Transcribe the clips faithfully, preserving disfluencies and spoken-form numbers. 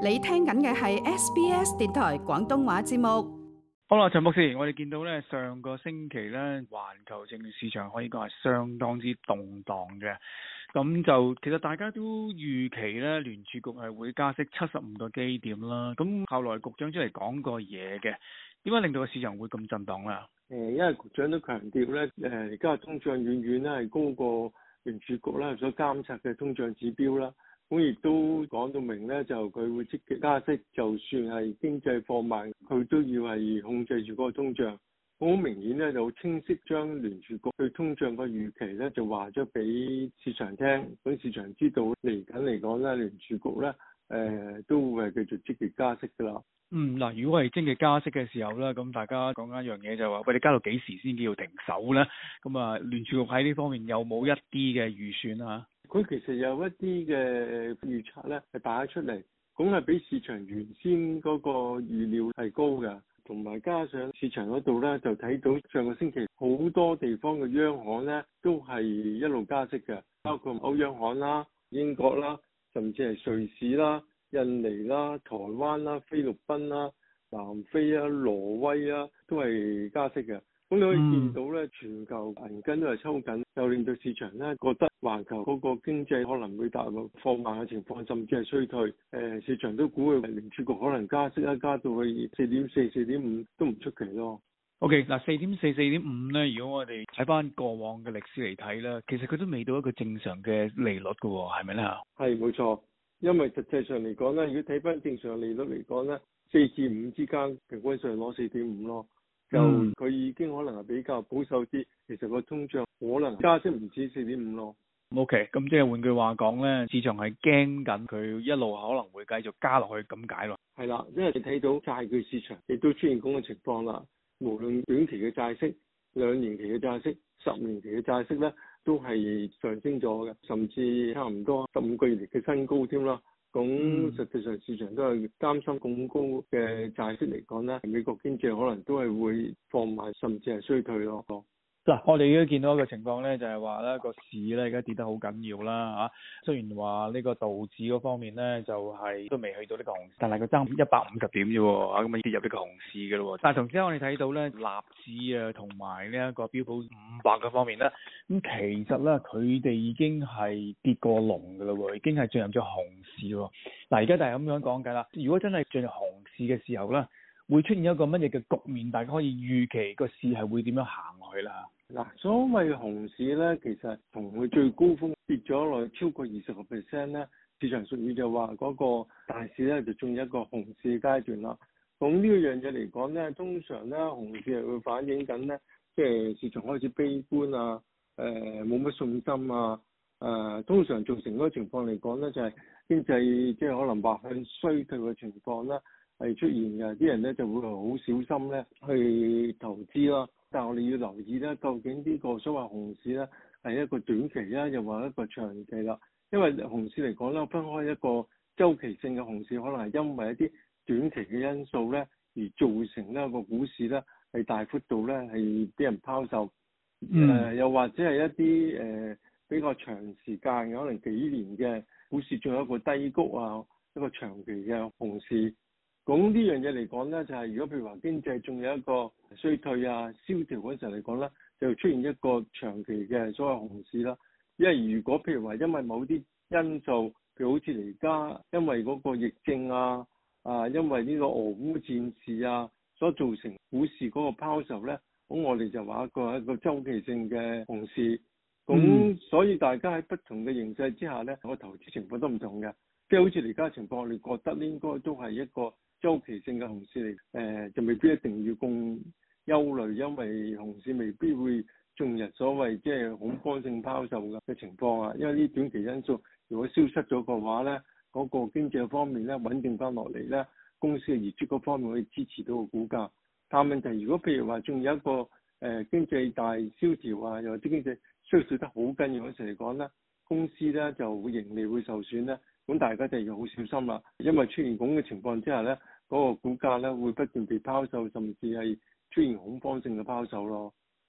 你聽緊嘅係 S B S 電台廣東話節目。 好啦，陳博士，我哋見到咧上個星期咧，環球證券市場可以講係相當之動盪嘅。咁就其實大家都預期咧，聯儲局係會加息七十五個基點啦。咁後來局長出嚟講過嘢嘅，點解令到個市場會咁震盪啦？ 誒，因為局長都強調咧，誒而家通脹遠遠咧係高過聯儲局咧所監察嘅通脹指標啦。咁亦都講到明咧，就佢會積極加息，就算係經濟放慢，佢都要係控制住嗰個通脹。好明顯咧，就好清晰將聯儲局對通脹個預期咧，就話咗俾市場聽，咁市場知道嚟緊嚟講咧，聯儲局咧誒、呃、都會係繼續積極加息㗎啦。 嗯，嗱，如果係積極加息嘅時候咧，咁大家講緊一樣嘢就係話，喂，你加到幾時先叫停手咧？咁啊，聯儲局喺呢方面有冇一啲嘅預算啊？ 佢其實有一啲嘅預測咧，係擺咗出嚟，咁係比市場原先嗰個預料係高嘅，同埋加上市場嗰度咧就睇到上個星期好多地方嘅央行咧都係一路加息嘅，包括歐央行啦、英國啦，甚至係瑞士啦、印尼啦、台灣啦、菲律賓啦、南非啊、挪威啊，都係加息嘅。咁你可以見到咧，全球銀根都係抽緊，就令到市場咧覺得環球嗰個經濟可能會大幅放慢嘅情況，甚至係衰退。誒，市場都估佢聯儲局可能加息一加到去四點四、四點五都唔出奇咯。 O.K. 嗱，四點四、四點五咧，如果我哋睇翻過往嘅歷史嚟睇咧，其實佢都未到一個正常嘅利率嘅喎，係咪咧？ 係冇錯，因為實際上嚟講咧，如果睇翻正常利率嚟講咧，四至五之間平均上攞四點五咯。就佢已經可能係比較保守啲，其實個通脹可能加息唔止四點五咯。 O.K. 咁即係換句話講咧，市場係驚緊佢一路可能會繼續加落去咁解咯。 係啦，因為你睇到債券市場亦都出現咁嘅情況啦。無論短期嘅債息、兩年期嘅債息、十年期嘅債息咧，都係上升咗嘅，甚至差唔多十五個月嚟嘅新高添啦。咁實際上市場都係擔心咁高嘅債息嚟講咧，美國經濟可能都係會放慢，甚至係衰退咯。 嗱，我哋而家見到一個情況咧，就係話咧個市咧而家跌得好緊要啦嚇。雖然話呢個道指嗰方面咧就係、是、都未去到呢個熊市，但係佢爭一百五十點啫喎，咁啊跌入呢個熊市嘅咯喎。但係同時間我哋睇到咧納指啊同埋呢一個標普五百嘅方面咧，咁其實咧佢哋已經係跌過龍嘅咯喎，已經係進入咗熊市喎。嗱，而家就係咁樣講緊啦。如果真係進入熊市嘅時候咧，會出現一個乜嘢嘅局面？大家可以預期個市係會點樣行落去啦？ 嗱，所謂熊市咧，其實同佢最高峰跌咗落去超過二十個 percent 咧，市場術語就話嗰個大市咧就進入一個熊市階段啦。咁呢樣嘢嚟講咧，通常咧熊市係會反映緊咧，即係市場開始悲觀啊，誒冇乜信心啊，誒、呃、通常造成嗰個情況嚟講咧，就係、是、經濟即係可能滑向衰退嘅情況啦。係出現嘅，啲人咧就會好小心咧去投資啦。但係我哋要留意咧，究竟呢個所謂熊市咧係一個短期啊，又或一個長期啦。因為熊市嚟講咧，分開一個周期性嘅熊市，可能係因為一啲短期嘅因素咧而造成呢個股市咧係大幅度咧係俾人拋售。誒、 嗯呃，又或者係一啲誒、呃、比較長時間嘅，可能幾年嘅股市，仲有一個低谷啊，一個長期嘅熊市。咁呢樣嘢嚟講咧，就係、是、如果譬如話經濟仲有一個衰退啊、蕭條嗰陣嚟講咧，就出現一個長期嘅所謂熊市啦。因為如果譬如話因為某啲因素，譬如好似而家因為嗰個疫症啊、啊因為呢個俄烏戰事啊所造成股市嗰個拋售咧，咁我哋就話一個一個週期性嘅熊市。咁、嗯、所以大家喺不同嘅形勢之下咧，個投資情況都唔同嘅。即係好似而家情況，我哋覺得應該都係一個周期性嘅熊市嚟，誒、呃、就未必一定要咁憂慮，因為熊市未必會進入所謂即係恐慌性拋售嘅情況啊。因為呢短期因素如果消失咗嘅話咧，嗰、那個經濟方面咧穩定翻落嚟咧，公司嘅業績嗰方面可以支持到個股價。但問題如果譬如話仲有一個誒、呃、經濟大蕭條啊，又或者經濟衰退得好緊要嗰時嚟講咧，公司咧就會盈利會受損咧。咁大家就要好小心啦，因為出現咁嘅情況之下咧，嗰、那個股價咧會不斷被拋售，甚至係出現恐慌性嘅拋售咯。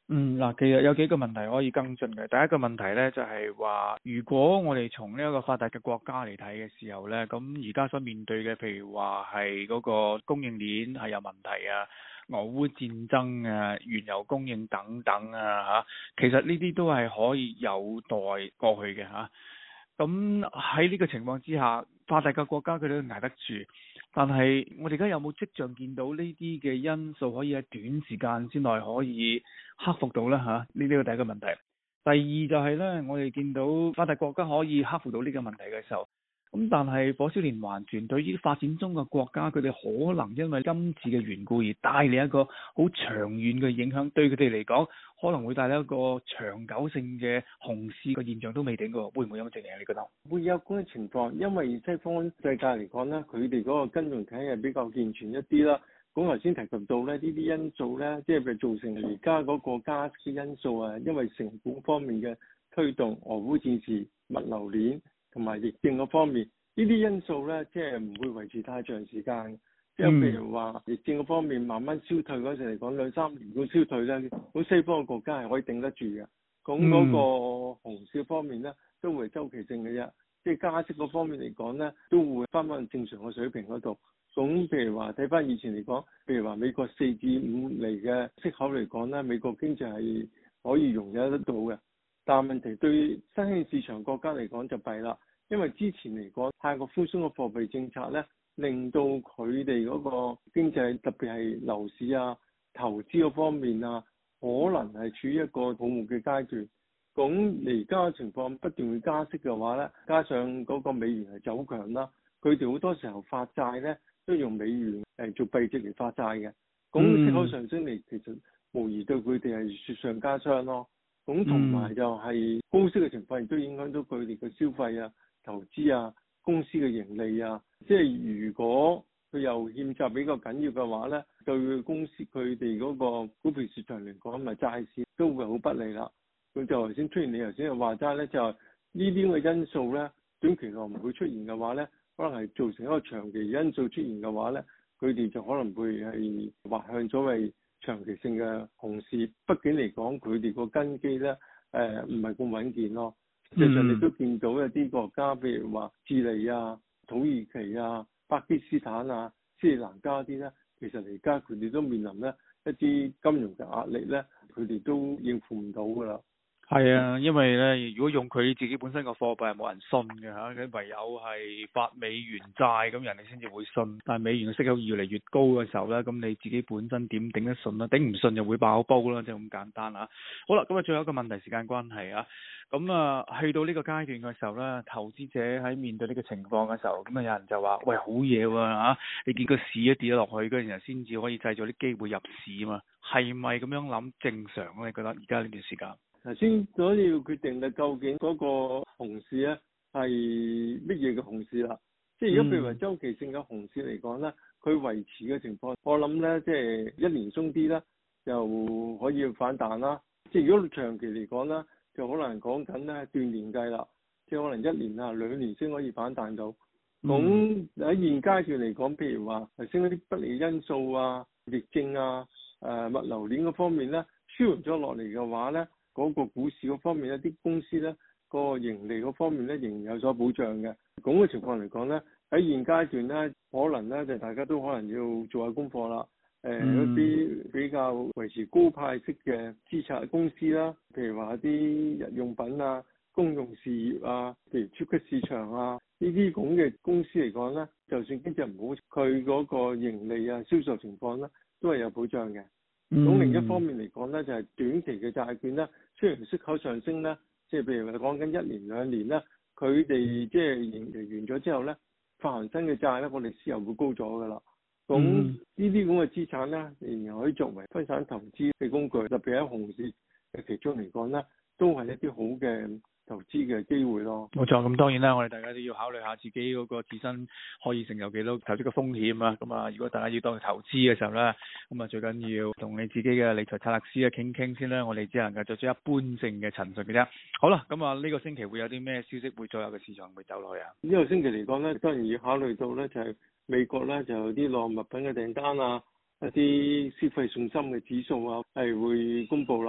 嗯，嗱，其實有幾個問題可以跟進嘅。第一個問題咧就係話，如果我哋從呢一個發達嘅國家嚟睇嘅時候咧，咁而家所面對嘅，譬如話係嗰個供應鏈係有問題啊，俄烏戰爭啊，原油供應等等啊嚇，其實呢啲都係可以有待過去嘅嚇。咁喺呢個情況之下，發達嘅國家佢哋都捱得住，但係我哋而家有冇跡象見到呢啲嘅因素可以喺短時間之內可以克服到呢？嚇？呢呢個第一個問題。第二就係呢，我哋見到發達國家可以克服到呢個問題嘅時候，咁但係火燒連環船對於發展中嘅國家，佢哋可能因為今次嘅緣故而帶嚟一個好長遠嘅影響，對佢哋嚟講可能會帶嚟一個長久性嘅熊市嘅現象都未定嘅，會唔會有咁情形？你覺得？ 會有咁嘅情況，因為西方世界嚟講咧，佢哋嗰個金融體系比較健全一啲啦。咁頭先提及到咧，呢啲因素咧，即係譬如造成而家嗰個加息因素啊，因為成本方面嘅推動，俄烏戰事、物流鏈同埋疫症嗰方面，呢啲因素咧，即係唔會維持太長時間。即係譬如話疫症嗰方面慢慢消退嗰時嚟講，兩三年都消退咧，咁西方嘅國家係可以頂得住嘅。咁嗰個熊市方面咧，都會係週期性嘅啫。即係加息嗰方面嚟講咧，都會翻返正常嘅水平嗰度。咁譬如話睇翻以前嚟講，譬如話美國四至五厘嘅息口嚟講咧，美國經濟係可以容忍得到嘅。但係問題對新興市場國家嚟講就弊啦，因為之前嚟講太過寬鬆嘅貨幣政策咧，令到佢哋嗰個經濟特別係樓市啊、投資嗰方面啊，可能係處於一個泡沫嘅階段。咁而家嘅情況不斷會加息嘅話咧，加上嗰個美元係走強啦，佢哋好多時候發債咧都用美元誒做幣值嚟發債嘅。咁息口上升嚟，其實無疑對佢哋係雪上加霜咯。咁同埋就係高息嘅情況亦都影響到佢哋嘅消費啊、投資啊、公司嘅盈利啊。即係如果佢又欠債比較緊要嘅話咧，對公司佢哋嗰個股票市場嚟講，咪債市都會好不利啦。佢就頭先出現，你頭先話齋咧，就係呢啲咁嘅因素咧，短期內唔會出現嘅話咧，可能係造成一個長期因素出現嘅話咧，佢哋就可能會係滑向所謂長期性嘅熊市。畢竟嚟講，佢哋個根基咧，誒唔係咁穩健咯。實際上你都見到一啲國家，譬如話智利啊、土耳其啊、巴基斯坦啊、斯里蘭卡啲咧，其實而家佢哋都面臨咧一啲金融嘅壓力咧，佢哋都應付唔到㗎啦。 係啊，因為咧，如果用佢自己本身個貨幣係冇人信嘅嚇，佢唯有係發美元債，咁人哋先至會信。但係美元嘅息口越嚟越高嘅時候咧，咁你自己本身點頂得順啦？頂唔順就會爆煲啦，就咁簡單嚇。好啦，咁啊，最後一個問題，時間關係啊，咁啊，去到呢個階段嘅時候咧，投資者喺面對呢個情況嘅時候，咁啊有人就話：喂，好嘢喎嚇！你見個市一跌咗落去，跟住然後先至可以製造啲機會入市啊嘛，係咪咁樣諗正常咧？你覺得而家呢段時間？ 頭先所以要決定嘅究竟嗰個熊市咧係乜嘢嘅熊市啦？即係如果譬如話周期性嘅熊市嚟講咧，佢維持嘅情況，我諗咧即係一年鬆啲啦，就可以反彈啦。即係如果長期嚟講咧，就可能講緊咧斷年計啦，即係可能一年啊兩年先可以反彈到。咁喺、嗯、現階段嚟講，譬如話係升一啲不利因素啊、疫症啊、誒、呃、物流鏈嗰方面咧，舒緩咗落嚟嘅話咧，嗰個股市嗰方面一啲公司咧，個盈利嗰方面咧仍然有所保障嘅。咁嘅情況嚟講咧，喺現階段咧，可能咧就大家都可能要做下功課啦。誒、呃嗯、一啲比較維持高派息嘅資產公司啦，譬如話一啲日用品啊、公用事業啊，譬如超級市場啊，呢啲咁嘅公司嚟講咧，就算經濟唔好，佢嗰個盈利啊、銷售情況咧，都係有保障嘅。咁、嗯、另一方面嚟講咧，就係、是、短期嘅債券咧，雖然息口上升咧，即係譬如話講緊一年兩年咧，佢哋即係盈利完咗之後咧，發行新嘅債咧，我哋私有會高咗㗎啦。咁呢啲咁嘅資產咧，仍然可以作為分散投資嘅工具，特別喺熊市嘅其中嚟講咧，都係一啲好嘅投資嘅機會咯。 冇錯，咁當然啦，我哋大家都要考慮下自己嗰個自身可以承受幾多投資嘅風險啊。咁啊，如果大家要當投資嘅時候咧，咁啊最緊要同你自己嘅理財策略師啊傾傾先啦。我哋只能夠做出一般性嘅陳述嘅啫。好啦，咁啊呢個星期會有啲咩消息會左右嘅市場會走落去啊？ 呢個星期嚟講咧，當然要考慮到咧就係、是。美國咧就有啲耐物品嘅訂單啊，一啲消費信心嘅指數啊係會公布啦。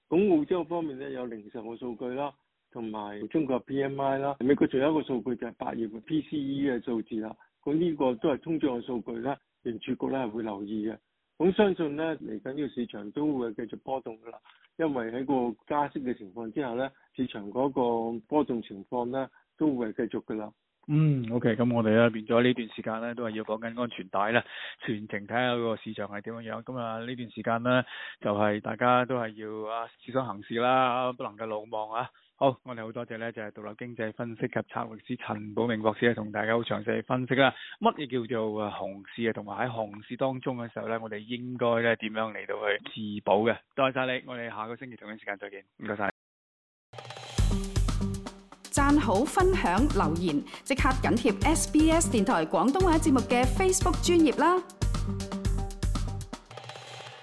咁澳洲方面咧有零售嘅數據啦，同埋中國 P M I 啦，美國仲有一個數據就係八月嘅 P C E 嘅數字啦。咁呢個都係通脹嘅數據咧，聯儲局咧係會留意嘅。咁相信咧嚟緊呢個市場都會繼續波動噶啦，因為喺個加息嘅情況之下咧，市場嗰個波動情況咧都會係繼續噶啦。 嗯，OK，咁我哋咧變咗呢段時間咧都係要講緊安全帶啦，全程睇下個市場係點樣樣。咁啊呢段時間咧就係、是、大家都係要啊小心行事啦，不能夠魯莽啊。好，我哋好多謝咧就係獨立經濟分析及策略師陳寶明博士咧同大家好詳細分析啦，乜嘢叫做啊熊市啊，同埋喺熊市當中嘅時候咧，我哋應該咧點樣嚟到去自保嘅。多謝晒你，我哋下個星期同一時間再見，唔該晒。 讚好、分享、留言，即刻緊貼 S B S 電台廣東話節目嘅 Facebook 專頁啦！